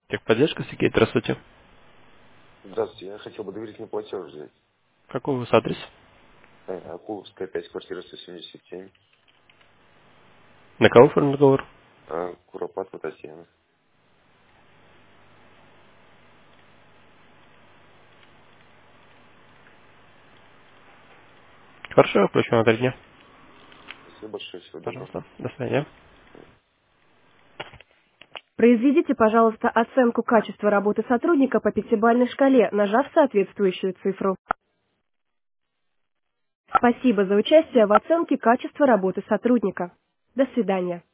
Техподдержка, Сергей, здравствуйте. Здравствуйте, я хотел бы доверительный платеж взять. Какой у вас адрес? Акуловская, 5, квартира 177. На кого оформлен договор? Куропатова Татьяна. Хорошо, я включу на 3 дня. Спасибо большое, всего доброго. Пожалуйста, до свидания. Произведите, пожалуйста, оценку качества работы сотрудника по пятибалльной шкале, нажав соответствующую цифру. Спасибо за участие в оценке качества работы сотрудника. До свидания.